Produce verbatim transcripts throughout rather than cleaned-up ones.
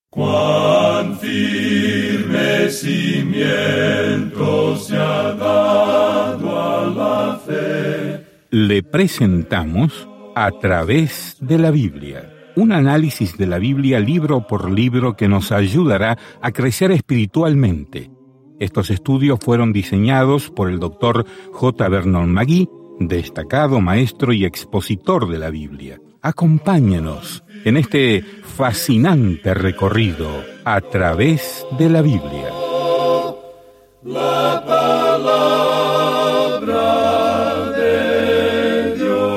Cuán firme cimiento se ha dado a la fe. Le presentamos A través de la Biblia, un análisis de la Biblia libro por libro que nos ayudará a crecer espiritualmente. Estos estudios fueron diseñados por el doctor J. Vernon McGee, destacado maestro y expositor de la Biblia. Acompáñenos en este fascinante recorrido a través de la Biblia. La palabra de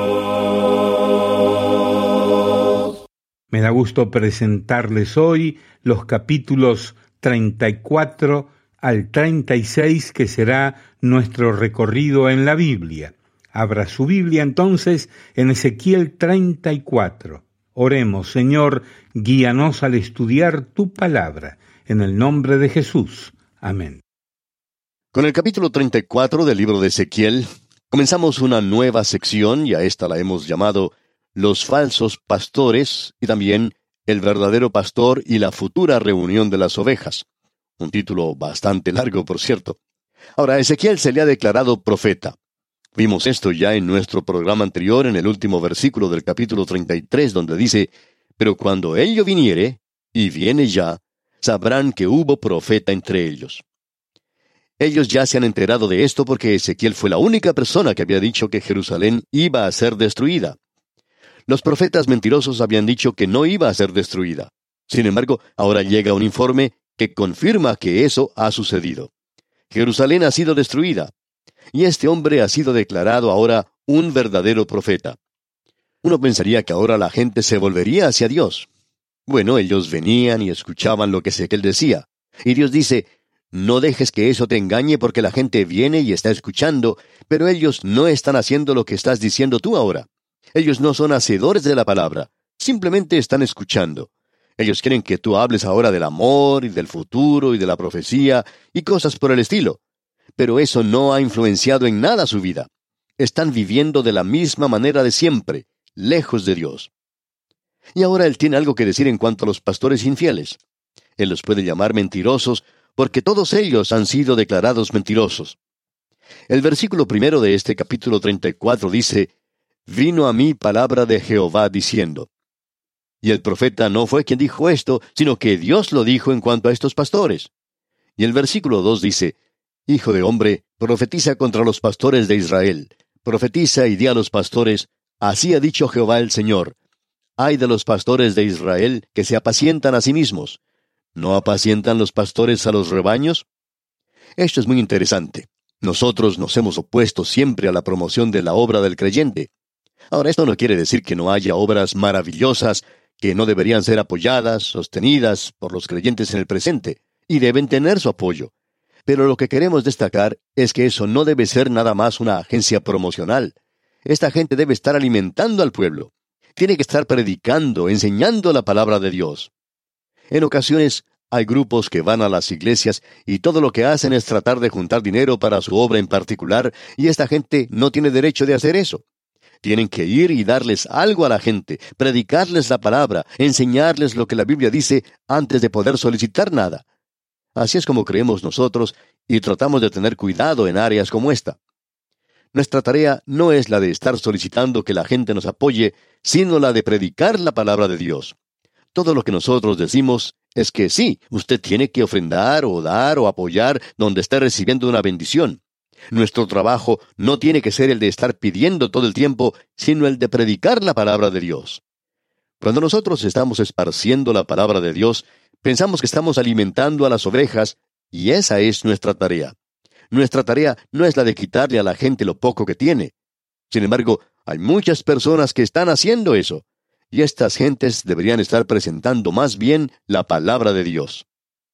Dios. Me da gusto presentarles hoy los capítulos treinta y cuatro al treinta y seis, que será nuestro recorrido en la Biblia. Abra su Biblia entonces en Ezequiel treinta y cuatro. Oremos, Señor, guíanos al estudiar tu palabra. En el nombre de Jesús. Amén. Con el capítulo treinta y cuatro del libro de Ezequiel, comenzamos una nueva sección, y a esta la hemos llamado Los falsos pastores, y también El verdadero pastor y la futura reunión de las ovejas. Un título bastante largo, por cierto. Ahora, a Ezequiel se le ha declarado profeta. Vimos esto ya en nuestro programa anterior, en el último versículo del capítulo treinta y tres, donde dice: «Pero cuando ello viniere, y viene ya, sabrán que hubo profeta entre ellos». Ellos ya se han enterado de esto porque Ezequiel fue la única persona que había dicho que Jerusalén iba a ser destruida. Los profetas mentirosos habían dicho que no iba a ser destruida. Sin embargo, ahora llega un informe que confirma que eso ha sucedido. Jerusalén ha sido destruida. Y este hombre ha sido declarado ahora un verdadero profeta. Uno pensaría que ahora la gente se volvería hacia Dios. Bueno, ellos venían y escuchaban lo que Ezequiel decía. Y Dios dice: «No dejes que eso te engañe, porque la gente viene y está escuchando, pero ellos no están haciendo lo que estás diciendo tú ahora. Ellos no son hacedores de la palabra, simplemente están escuchando. Ellos quieren que tú hables ahora del amor y del futuro y de la profecía y cosas por el estilo. Pero eso no ha influenciado en nada su vida. Están viviendo de la misma manera de siempre, lejos de Dios». Y ahora él tiene algo que decir en cuanto a los pastores infieles. Él los puede llamar mentirosos, porque todos ellos han sido declarados mentirosos. El versículo primero de este capítulo treinta y cuatro dice: «Vino a mí palabra de Jehová diciendo». Y el profeta no fue quien dijo esto, sino que Dios lo dijo en cuanto a estos pastores. Y el versículo dos dice: «Hijo de hombre, profetiza contra los pastores de Israel. Profetiza y di a los pastores: así ha dicho Jehová el Señor. Ay de los pastores de Israel que se apacientan a sí mismos. ¿No apacientan los pastores a los rebaños?». Esto es muy interesante. Nosotros nos hemos opuesto siempre a la promoción de la obra del creyente. Ahora, esto no quiere decir que no haya obras maravillosas que no deberían ser apoyadas, sostenidas por los creyentes en el presente, y deben tener su apoyo. Pero lo que queremos destacar es que eso no debe ser nada más una agencia promocional. Esta gente debe estar alimentando al pueblo. Tiene que estar predicando, enseñando la palabra de Dios. En ocasiones hay grupos que van a las iglesias y todo lo que hacen es tratar de juntar dinero para su obra en particular, y esta gente no tiene derecho de hacer eso. Tienen que ir y darles algo a la gente, predicarles la palabra, enseñarles lo que la Biblia dice antes de poder solicitar nada. Así es como creemos nosotros, y tratamos de tener cuidado en áreas como esta. Nuestra tarea no es la de estar solicitando que la gente nos apoye, sino la de predicar la palabra de Dios. Todo lo que nosotros decimos es que sí, usted tiene que ofrendar o dar o apoyar donde esté recibiendo una bendición. Nuestro trabajo no tiene que ser el de estar pidiendo todo el tiempo, sino el de predicar la palabra de Dios. Cuando nosotros estamos esparciendo la palabra de Dios, pensamos que estamos alimentando a las ovejas, y esa es nuestra tarea. Nuestra tarea no es la de quitarle a la gente lo poco que tiene. Sin embargo, hay muchas personas que están haciendo eso, y estas gentes deberían estar presentando más bien la palabra de Dios.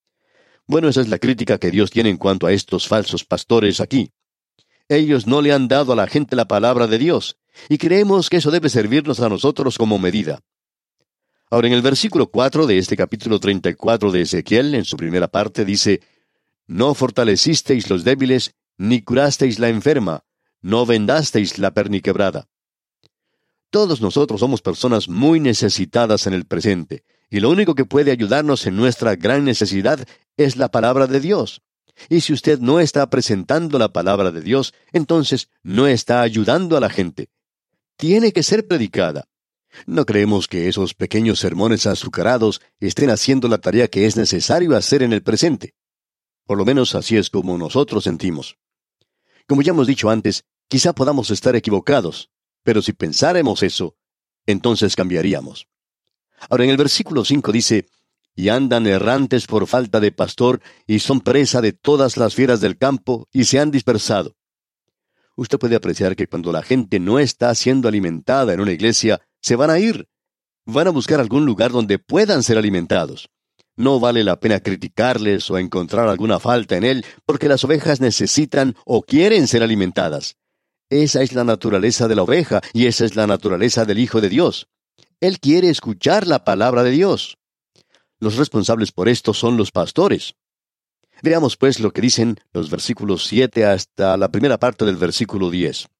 Bueno, esa es la crítica que Dios tiene en cuanto a estos falsos pastores aquí. Ellos no le han dado a la gente la palabra de Dios, y creemos que eso debe servirnos a nosotros como medida. Ahora, en el versículo cuatro de este capítulo treinta y cuatro de Ezequiel, en su primera parte, dice: «No fortalecisteis los débiles, ni curasteis la enferma, no vendasteis la perniquebrada». Todos nosotros somos personas muy necesitadas en el presente, Y lo único que puede ayudarnos en nuestra gran necesidad es la palabra de Dios. Y si usted no está presentando la palabra de Dios, entonces no está ayudando a la gente. Tiene que ser predicada. No creemos que esos pequeños sermones azucarados estén haciendo la tarea que es necesario hacer en el presente. Por lo menos así es como nosotros sentimos. Como ya hemos dicho antes, quizá podamos estar equivocados, pero si pensáramos eso, entonces cambiaríamos. Ahora en el versículo cinco dice, y andan errantes por falta de pastor, y son presa de todas las fieras del campo, y se han dispersado. Usted puede apreciar que cuando la gente no está siendo alimentada en una iglesia, se van a ir. Van a buscar algún lugar donde puedan ser alimentados. No vale la pena criticarles o encontrar alguna falta en él, porque las ovejas necesitan o quieren ser alimentadas. Esa es la naturaleza de la oveja, y esa es la naturaleza del Hijo de Dios. Él quiere escuchar la palabra de Dios. Los responsables por esto son los pastores. Veamos pues lo que dicen los versículos siete hasta la primera parte del versículo diez.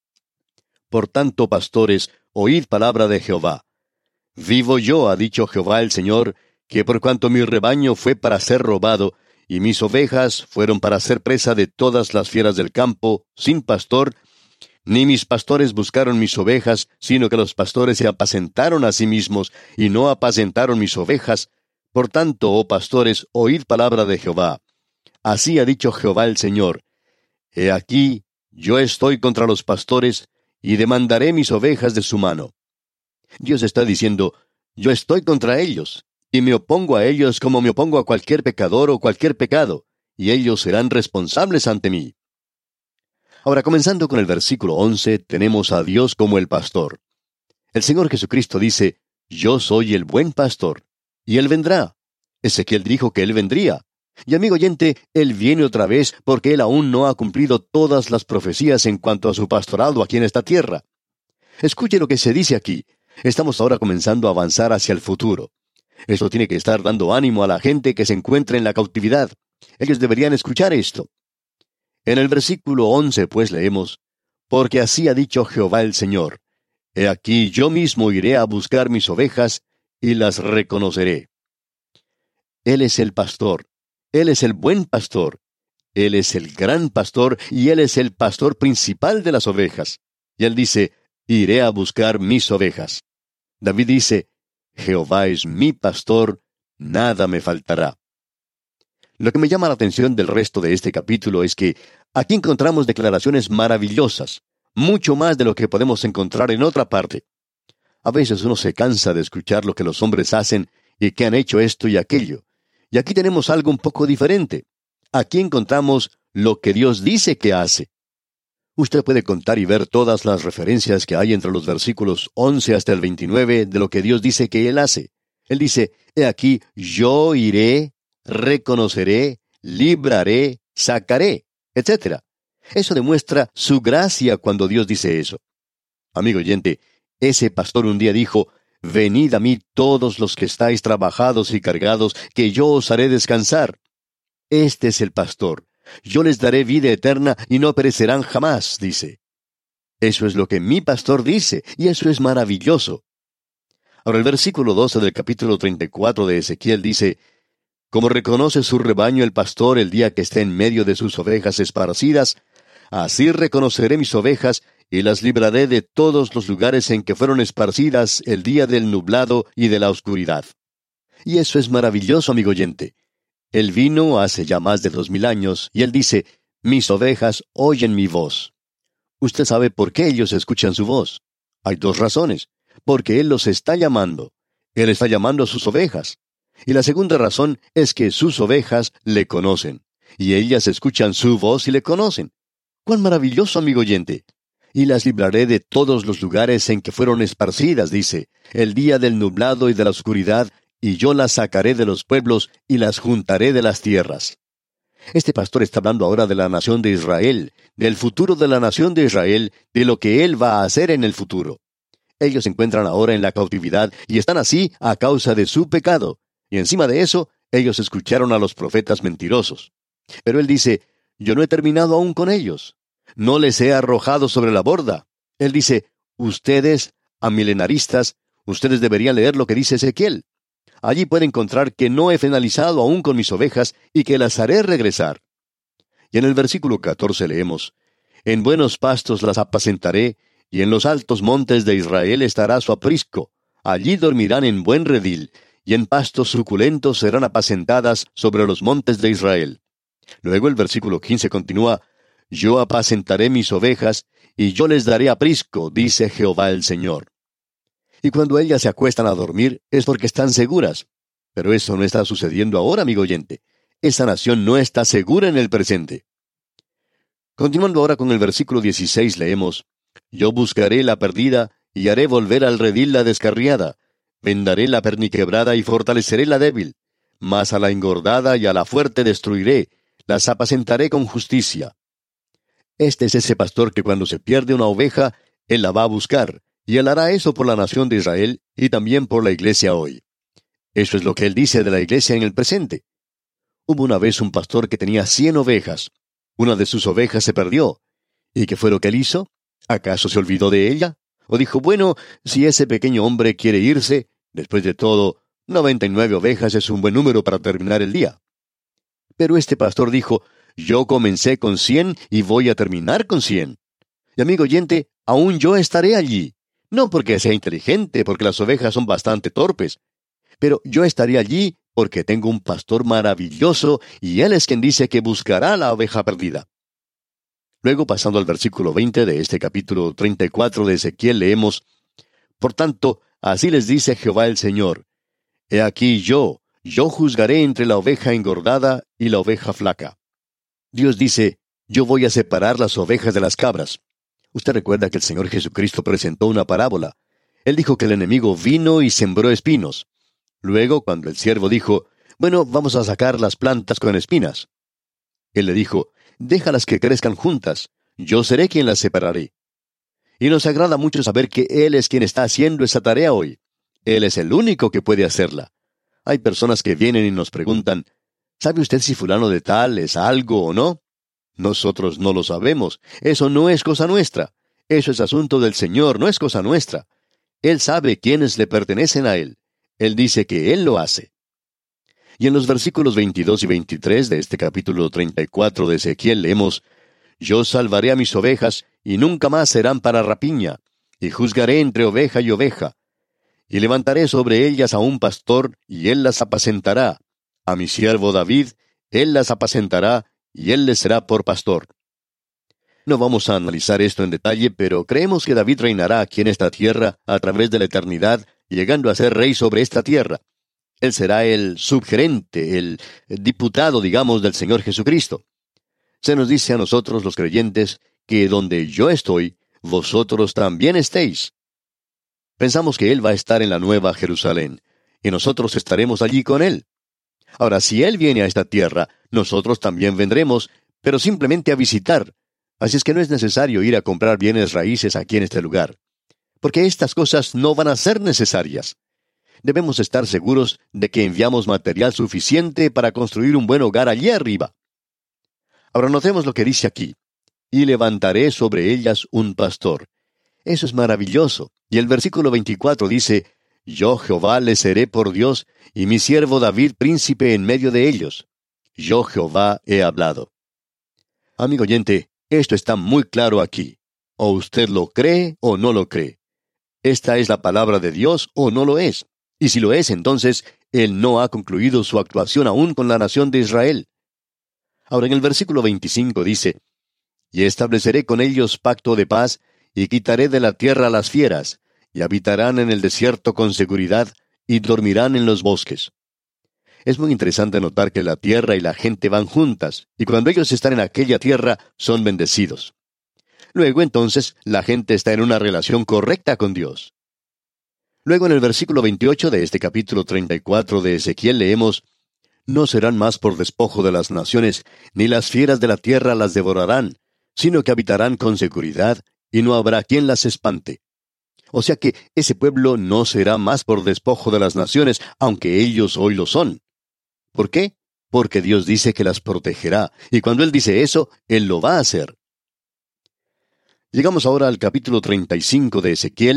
Por tanto, pastores, oíd palabra de Jehová. Vivo yo, ha dicho Jehová el Señor, que por cuanto mi rebaño fue para ser robado, y mis ovejas fueron para ser presa de todas las fieras del campo, sin pastor, ni mis pastores buscaron mis ovejas, sino que los pastores se apacentaron a sí mismos, y no apacentaron mis ovejas. Por tanto, oh pastores, oíd palabra de Jehová. Así ha dicho Jehová el Señor. He aquí, yo estoy contra los pastores, y demandaré mis ovejas de su mano. Dios está diciendo, yo estoy contra ellos, y me opongo a ellos como me opongo a cualquier pecador o cualquier pecado, y ellos serán responsables ante mí. Ahora, comenzando con el versículo once, tenemos a Dios como el pastor. El Señor Jesucristo dice, yo soy el buen pastor, y Él vendrá. Ezequiel dijo que Él vendría. Y amigo oyente, Él viene otra vez porque Él aún no ha cumplido todas las profecías en cuanto a su pastorado aquí en esta tierra. Escuche lo que se dice aquí. Estamos ahora comenzando a avanzar hacia el futuro. Esto tiene que estar dando ánimo a la gente que se encuentra en la cautividad. Ellos deberían escuchar esto. En el versículo once, pues, leemos, porque así ha dicho Jehová el Señor, he aquí yo mismo iré a buscar mis ovejas, y las reconoceré. Él es el pastor. Él es el buen pastor. Él es el gran pastor, y Él es el pastor principal de las ovejas. Y Él dice, iré a buscar mis ovejas. David dice, Jehová es mi pastor, nada me faltará. Lo que me llama la atención del resto de este capítulo es que aquí encontramos declaraciones maravillosas, mucho más de lo que podemos encontrar en otra parte. A veces uno se cansa de escuchar lo que los hombres hacen y que han hecho esto y aquello. Y aquí tenemos algo un poco diferente. Aquí encontramos lo que Dios dice que hace. Usted puede contar y ver todas las referencias que hay entre los versículos once hasta el veintinueve de lo que Dios dice que Él hace. Él dice, he aquí, yo iré, reconoceré, libraré, sacaré, etcétera. Eso demuestra su gracia cuando Dios dice eso. Amigo oyente, ese pastor un día dijo, venid a mí todos los que estáis trabajados y cargados, que yo os haré descansar. Este es el pastor. Yo les daré vida eterna y no perecerán jamás, dice. Eso es lo que mi pastor dice, y eso es maravilloso. Ahora el versículo doce del capítulo treinta y cuatro de Ezequiel dice, como reconoce su rebaño el pastor el día que esté en medio de sus ovejas esparcidas, así reconoceré mis ovejas y las libraré de todos los lugares en que fueron esparcidas el día del nublado y de la oscuridad. Y eso es maravilloso, amigo oyente. Él vino hace ya más de dos mil años, y Él dice, mis ovejas oyen mi voz. Usted sabe por qué ellos escuchan su voz. Hay dos razones. Porque Él los está llamando. Él está llamando a sus ovejas. Y la segunda razón es que sus ovejas le conocen. Y ellas escuchan su voz y le conocen. ¡Cuán maravilloso, amigo oyente! Y las libraré de todos los lugares en que fueron esparcidas, dice, el día del nublado y de la oscuridad, y yo las sacaré de los pueblos y las juntaré de las tierras. Este pastor está hablando ahora de la nación de Israel, del futuro de la nación de Israel, de lo que Él va a hacer en el futuro. Ellos se encuentran ahora en la cautividad y están así a causa de su pecado. Y encima de eso, ellos escucharon a los profetas mentirosos. Pero Él dice, yo no he terminado aún con ellos. No les he arrojado sobre la borda. Él dice, ustedes, amilenaristas, ustedes deberían leer lo que dice Ezequiel. Allí puede encontrar que no he finalizado aún con mis ovejas y que las haré regresar. Y en el versículo catorce leemos, En buenos pastos las apacentaré, y en los altos montes de Israel estará su aprisco. Allí dormirán en buen redil, y en pastos suculentos serán apacentadas sobre los montes de Israel. Luego el versículo quince continúa, Yo apacentaré mis ovejas, y yo les daré aprisco, dice Jehová el Señor. Y cuando ellas se acuestan a dormir, es porque están seguras. Pero eso no está sucediendo ahora, amigo oyente. Esa nación no está segura en el presente. Continuando ahora con el versículo dieciséis, leemos, Yo buscaré la perdida, y haré volver al redil la descarriada. Vendaré la perniquebrada y fortaleceré la débil. Mas a la engordada y a la fuerte destruiré, las apacentaré con justicia. Este es ese pastor que cuando se pierde una oveja, él la va a buscar, y él hará eso por la nación de Israel y también por la iglesia hoy. Eso es lo que él dice de la iglesia en el presente. Hubo una vez un pastor que tenía cien ovejas. Una de sus ovejas se perdió. ¿Y qué fue lo que él hizo? ¿Acaso se olvidó de ella? ¿O dijo, bueno, si ese pequeño hombre quiere irse, después de todo, noventa y nueve ovejas es un buen número para terminar el día? Pero este pastor dijo, yo comencé con cien y voy a terminar con cien. Y amigo oyente, aún yo estaré allí. No porque sea inteligente, porque las ovejas son bastante torpes. Pero yo estaré allí porque tengo un pastor maravilloso y él es quien dice que buscará la oveja perdida. Luego, pasando al versículo veinte de este capítulo treinta y cuatro de Ezequiel, leemos, Por tanto, así les dice Jehová el Señor, He aquí yo, yo juzgaré entre la oveja engordada y la oveja flaca. Dios dice, yo voy a separar las ovejas de las cabras. Usted recuerda que el Señor Jesucristo presentó una parábola. Él dijo que el enemigo vino y sembró espinos. Luego, cuando el siervo dijo, bueno, vamos a sacar las plantas con espinas. Él le dijo, déjalas que crezcan juntas, yo seré quien las separaré. Y nos agrada mucho saber que Él es quien está haciendo esa tarea hoy. Él es el único que puede hacerla. Hay personas que vienen y nos preguntan, ¿sabe usted si fulano de tal es algo o no? Nosotros no lo sabemos. Eso no es cosa nuestra. Eso es asunto del Señor, no es cosa nuestra. Él sabe quiénes le pertenecen a Él. Él dice que Él lo hace. Y en los versículos veintidós y veintitrés de este capítulo treinta y cuatro de Ezequiel leemos, Yo salvaré a mis ovejas, y nunca más serán para rapiña, y juzgaré entre oveja y oveja. Y levantaré sobre ellas a un pastor, y él las apacentará. A mi siervo David, él las apacentará, y él les será por pastor. No vamos a analizar esto en detalle, pero creemos que David reinará aquí en esta tierra a través de la eternidad, llegando a ser rey sobre esta tierra. Él será el subgerente, el diputado, digamos, del Señor Jesucristo. Se nos dice a nosotros los creyentes que donde yo estoy, vosotros también estéis. Pensamos que Él va a estar en la Nueva Jerusalén, y nosotros estaremos allí con Él. Ahora, si Él viene a esta tierra, nosotros también vendremos, pero simplemente a visitar. Así es que no es necesario ir a comprar bienes raíces aquí en este lugar, porque estas cosas no van a ser necesarias. Debemos estar seguros de que enviamos material suficiente para construir un buen hogar allí arriba. Ahora notemos lo que dice aquí. Y levantaré sobre ellas un pastor. Eso es maravilloso. Y el versículo veinticuatro dice, Yo Jehová les seré por Dios, y mi siervo David príncipe en medio de ellos. Yo Jehová he hablado. Amigo oyente, esto está muy claro aquí. O usted lo cree o no lo cree. Esta es la palabra de Dios o no lo es. Y si lo es, entonces, Él no ha concluido su actuación aún con la nación de Israel. Ahora en el versículo veinticinco dice, Y estableceré con ellos pacto de paz, y quitaré de la tierra las fieras, y habitarán en el desierto con seguridad, y dormirán en los bosques. Es muy interesante notar que la tierra y la gente van juntas, y cuando ellos están en aquella tierra, son bendecidos. Luego entonces, la gente está en una relación correcta con Dios. Luego en el versículo veintiocho de este capítulo treinta y cuatro de Ezequiel leemos, No serán más por despojo de las naciones, ni las fieras de la tierra las devorarán, sino que habitarán con seguridad, y no habrá quien las espante. O sea que ese pueblo no será más por despojo de las naciones, aunque ellos hoy lo son. ¿Por qué? Porque Dios dice que las protegerá, y cuando Él dice eso, Él lo va a hacer. Llegamos ahora al capítulo treinta y cinco de Ezequiel,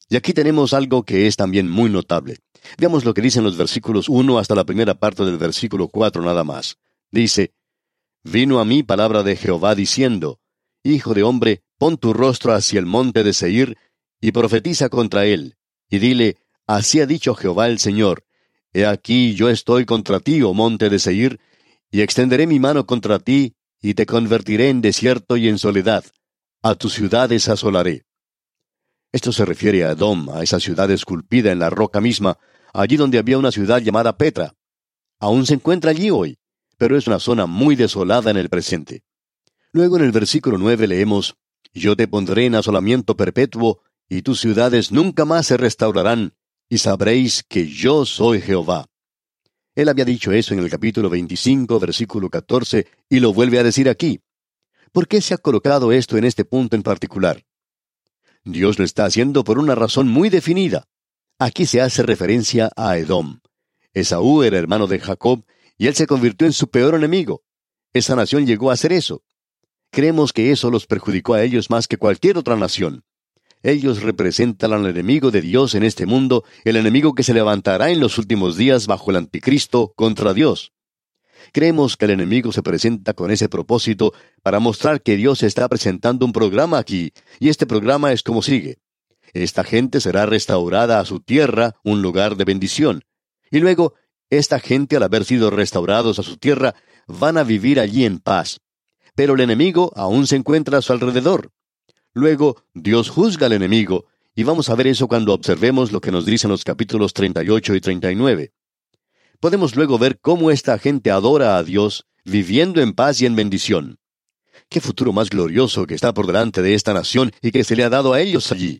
Y aquí tenemos algo que es también muy notable. Veamos lo que dicen los versículos uno hasta la primera parte del versículo cuatro nada más. Dice, «Vino a mí palabra de Jehová diciendo, Hijo de hombre, pon tu rostro hacia el monte de Seir, y profetiza contra él, y dile, Así ha dicho Jehová el Señor, He aquí yo estoy contra ti, oh monte de Seir, y extenderé mi mano contra ti, y te convertiré en desierto y en soledad. A tus ciudades asolaré». Esto se refiere a Edom, a esa ciudad esculpida en la roca misma, allí donde había una ciudad llamada Petra. Aún se encuentra allí hoy, pero es una zona muy desolada en el presente. Luego en el versículo nueve leemos, «Yo te pondré en asolamiento perpetuo, y tus ciudades nunca más se restaurarán, y sabréis que yo soy Jehová». Él había dicho eso en el capítulo veinticinco, versículo catorce, y lo vuelve a decir aquí. ¿Por qué se ha colocado esto en este punto en particular? Dios lo está haciendo por una razón muy definida. Aquí se hace referencia a Edom. Esaú era hermano de Jacob, y él se convirtió en su peor enemigo. Esa nación llegó a hacer eso. Creemos que eso los perjudicó a ellos más que cualquier otra nación. Ellos representan al enemigo de Dios en este mundo, el enemigo que se levantará en los últimos días bajo el anticristo contra Dios. Creemos que el enemigo se presenta con ese propósito para mostrar que Dios está presentando un programa aquí, y este programa es como sigue. Esta gente será restaurada a su tierra, un lugar de bendición. Y luego, esta gente, al haber sido restaurados a su tierra, van a vivir allí en paz. Pero el enemigo aún se encuentra a su alrededor. Luego, Dios juzga al enemigo, y vamos a ver eso cuando observemos lo que nos dicen los capítulos treinta y ocho y treinta y nueve. Podemos luego ver cómo esta gente adora a Dios, viviendo en paz y en bendición. ¡Qué futuro más glorioso que está por delante de esta nación y que se le ha dado a ellos allí!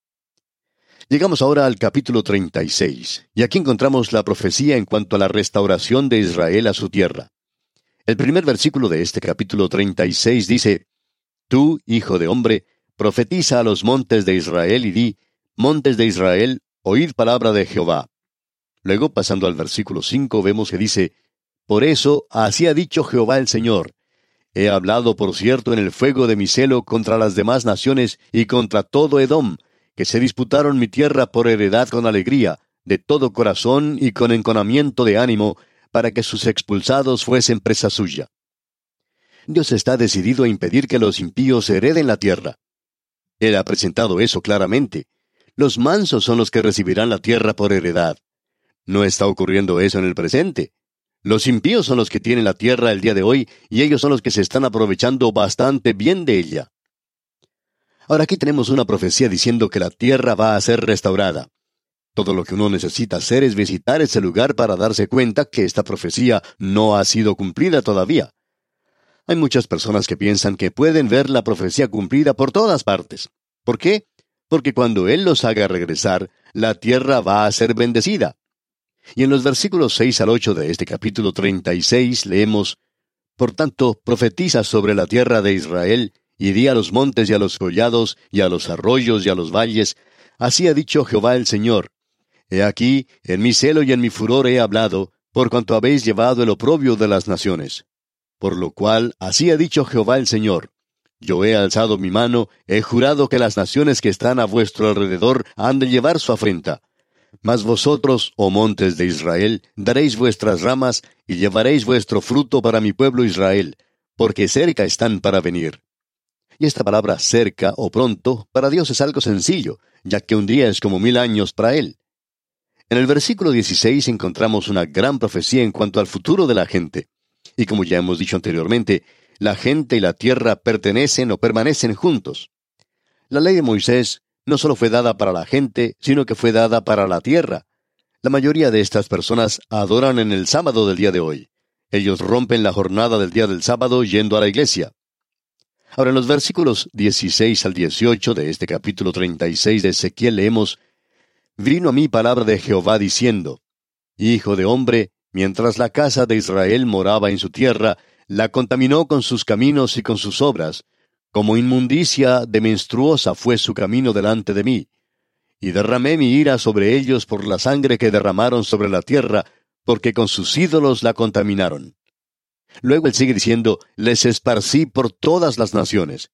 Llegamos ahora al capítulo treinta y seis, y aquí encontramos la profecía en cuanto a la restauración de Israel a su tierra. El primer versículo de este capítulo treinta y seis dice, «Tú, hijo de hombre, profetiza a los montes de Israel y di, montes de Israel, oíd palabra de Jehová». Luego, pasando al versículo cinco, vemos que dice, «Por eso, así ha dicho Jehová el Señor, he hablado, por cierto, en el fuego de mi celo contra las demás naciones y contra todo Edom, que se disputaron mi tierra por heredad con alegría, de todo corazón y con enconamiento de ánimo, para que sus expulsados fuesen presa suya». Dios está decidido a impedir que los impíos hereden la tierra. Él ha presentado eso claramente. Los mansos son los que recibirán la tierra por heredad. No está ocurriendo eso en el presente. Los impíos son los que tienen la tierra el día de hoy, y ellos son los que se están aprovechando bastante bien de ella. Ahora aquí tenemos una profecía diciendo que la tierra va a ser restaurada. Todo lo que uno necesita hacer es visitar ese lugar para darse cuenta que esta profecía no ha sido cumplida todavía. Hay muchas personas que piensan que pueden ver la profecía cumplida por todas partes. ¿Por qué? Porque cuando Él los haga regresar, la tierra va a ser bendecida. Y en los versículos seis al ocho de este capítulo treinta y seis leemos, «Por tanto, profetiza sobre la tierra de Israel, y di a los montes y a los collados, y a los arroyos y a los valles, así ha dicho Jehová el Señor. He aquí, en mi celo y en mi furor he hablado, por cuanto habéis llevado el oprobio de las naciones. Por lo cual, así ha dicho Jehová el Señor. Yo he alzado mi mano, he jurado que las naciones que están a vuestro alrededor han de llevar su afrenta. Mas vosotros, oh montes de Israel, daréis vuestras ramas, y llevaréis vuestro fruto para mi pueblo Israel, porque cerca están para venir». Y esta palabra cerca o pronto, para Dios es algo sencillo, ya que un día es como mil años para Él. En el versículo dieciséis encontramos una gran profecía en cuanto al futuro de la gente. Y como ya hemos dicho anteriormente, la gente y la tierra pertenecen o permanecen juntos. La ley de Moisés no solo fue dada para la gente, sino que fue dada para la tierra. La mayoría de estas personas adoran en el sábado del día de hoy. Ellos rompen la jornada del día del sábado yendo a la iglesia. Ahora, en los versículos dieciséis al dieciocho de este capítulo treinta y seis de Ezequiel leemos, «Vino a mí palabra de Jehová diciendo, Hijo de hombre, mientras la casa de Israel moraba en su tierra, la contaminó con sus caminos y con sus obras, como inmundicia de menstruosa fue su camino delante de mí. Y derramé mi ira sobre ellos por la sangre que derramaron sobre la tierra, porque con sus ídolos la contaminaron». Luego él sigue diciendo, «Les esparcí por todas las naciones».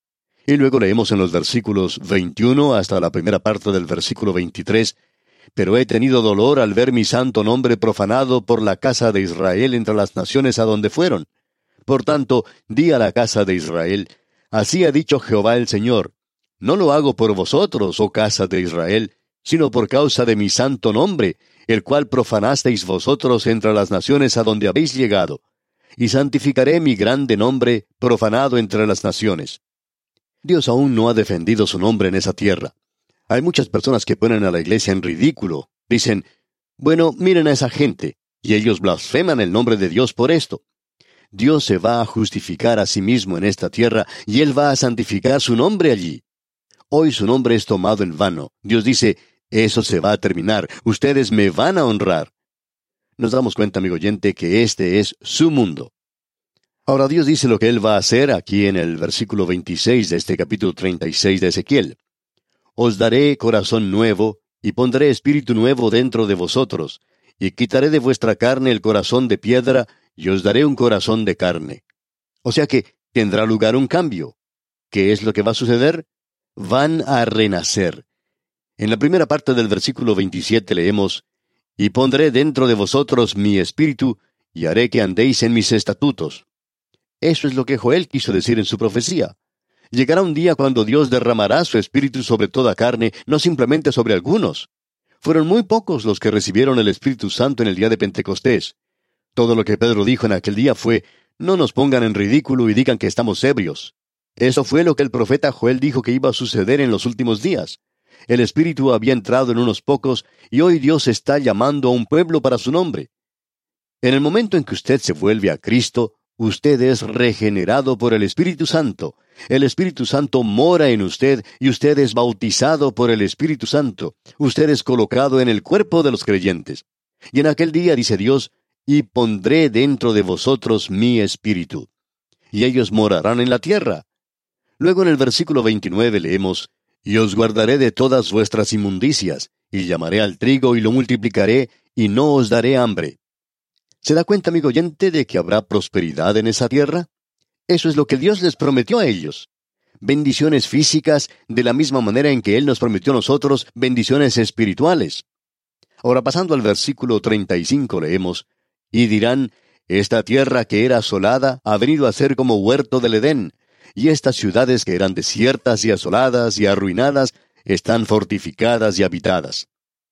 Y luego leemos en los versículos veintiuno hasta la primera parte del versículo veintitrés, «Pero he tenido dolor al ver mi santo nombre profanado por la casa de Israel entre las naciones a donde fueron. Por tanto, di a la casa de Israel, así ha dicho Jehová el Señor, no lo hago por vosotros, oh casa de Israel, sino por causa de mi santo nombre, el cual profanasteis vosotros entre las naciones a donde habéis llegado. Y santificaré mi grande nombre, profanado entre las naciones». Dios aún no ha defendido su nombre en esa tierra. Hay muchas personas que ponen a la iglesia en ridículo. Dicen, bueno, miren a esa gente, y ellos blasfeman el nombre de Dios por esto. Dios se va a justificar a sí mismo en esta tierra, y Él va a santificar su nombre allí. Hoy su nombre es tomado en vano. Dios dice, eso se va a terminar, ustedes me van a honrar. Nos damos cuenta, amigo oyente, que este es su mundo. Ahora Dios dice lo que Él va a hacer aquí en el versículo veintiséis de este capítulo treinta y seis de Ezequiel. «Os daré corazón nuevo, y pondré espíritu nuevo dentro de vosotros, y quitaré de vuestra carne el corazón de piedra, y os daré un corazón de carne». O sea que tendrá lugar un cambio. ¿Qué es lo que va a suceder? Van a renacer. En la primera parte del versículo veintisiete leemos, «Y pondré dentro de vosotros mi espíritu, y haré que andéis en mis estatutos». Eso es lo que Joel quiso decir en su profecía. Llegará un día cuando Dios derramará su espíritu sobre toda carne, no simplemente sobre algunos. Fueron muy pocos los que recibieron el Espíritu Santo en el día de Pentecostés. Todo lo que Pedro dijo en aquel día fue, no nos pongan en ridículo y digan que estamos ebrios. Eso fue lo que el profeta Joel dijo que iba a suceder en los últimos días. El Espíritu había entrado en unos pocos, y hoy Dios está llamando a un pueblo para su nombre. En el momento en que usted se vuelve a Cristo, usted es regenerado por el Espíritu Santo. El Espíritu Santo mora en usted y usted es bautizado por el Espíritu Santo. Usted es colocado en el cuerpo de los creyentes. Y en aquel día, dice Dios, «Y pondré dentro de vosotros mi Espíritu». Y ellos morarán en la tierra. Luego en el versículo veintinueve leemos, «Y os guardaré de todas vuestras inmundicias, y llamaré al trigo y lo multiplicaré, y no os daré hambre». ¿Se da cuenta, amigo oyente, de que habrá prosperidad en esa tierra? Eso es lo que Dios les prometió a ellos. Bendiciones físicas, de la misma manera en que Él nos prometió a nosotros bendiciones espirituales. Ahora, pasando al versículo treinta y cinco, leemos, «Y dirán, esta tierra que era asolada ha venido a ser como huerto del Edén, y estas ciudades que eran desiertas y asoladas y arruinadas están fortificadas y habitadas».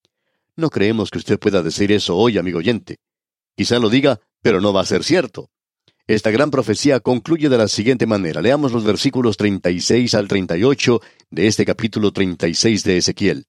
No creemos que usted pueda decir eso hoy, amigo oyente. Quizá lo diga, pero no va a ser cierto. Esta gran profecía concluye de la siguiente manera. Leamos los versículos treinta y seis al treinta y ocho de este capítulo treinta y seis de Ezequiel.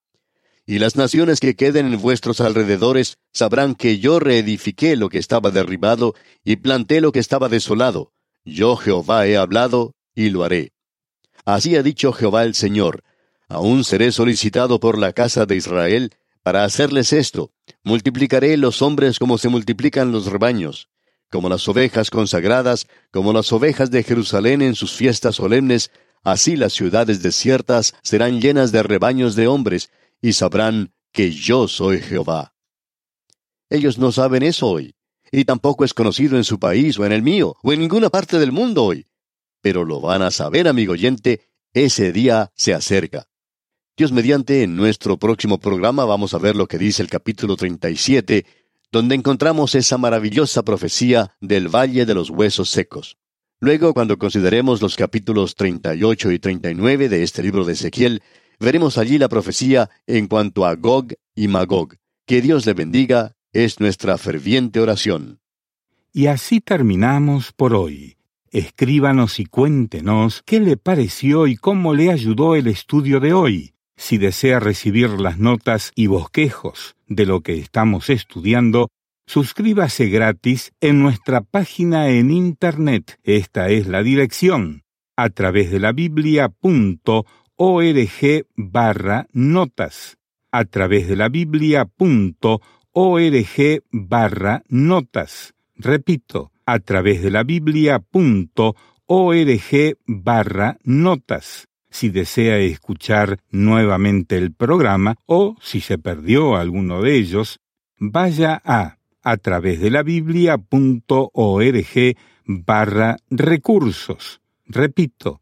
«Y las naciones que queden en vuestros alrededores sabrán que yo reedifiqué lo que estaba derribado y planté lo que estaba desolado. Yo Jehová he hablado y lo haré. Así ha dicho Jehová el Señor. Aún seré solicitado por la casa de Israel para hacerles esto. Multiplicaré los hombres como se multiplican los rebaños, como las ovejas consagradas, como las ovejas de Jerusalén en sus fiestas solemnes, así las ciudades desiertas serán llenas de rebaños de hombres, y sabrán que yo soy Jehová». Ellos no saben eso hoy, y tampoco es conocido en su país o en el mío, o en ninguna parte del mundo hoy. Pero lo van a saber, amigo oyente, ese día se acerca. Dios mediante, en nuestro próximo programa vamos a ver lo que dice el capítulo treinta y siete, donde encontramos esa maravillosa profecía del Valle de los Huesos Secos. Luego, cuando consideremos los capítulos treinta y ocho y treinta y nueve de este libro de Ezequiel, veremos allí la profecía en cuanto a Gog y Magog. Que Dios le bendiga, es nuestra ferviente oración. Y así terminamos por hoy. Escríbanos y cuéntenos qué le pareció y cómo le ayudó el estudio de hoy. Si desea recibir las notas y bosquejos de lo que estamos estudiando, suscríbase gratis en nuestra página en Internet. Esta es la dirección, a través de la biblia punto org barra notas. A través de la biblia punto org barra notas. Repito, a través de la biblia punto org barra notas. Si desea escuchar nuevamente el programa o si se perdió alguno de ellos, vaya a a través de la biblia punto org barra recursos. Repito,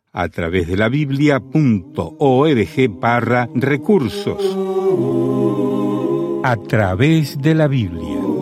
a través de la biblia punto org barra recursos. A través de la Biblia.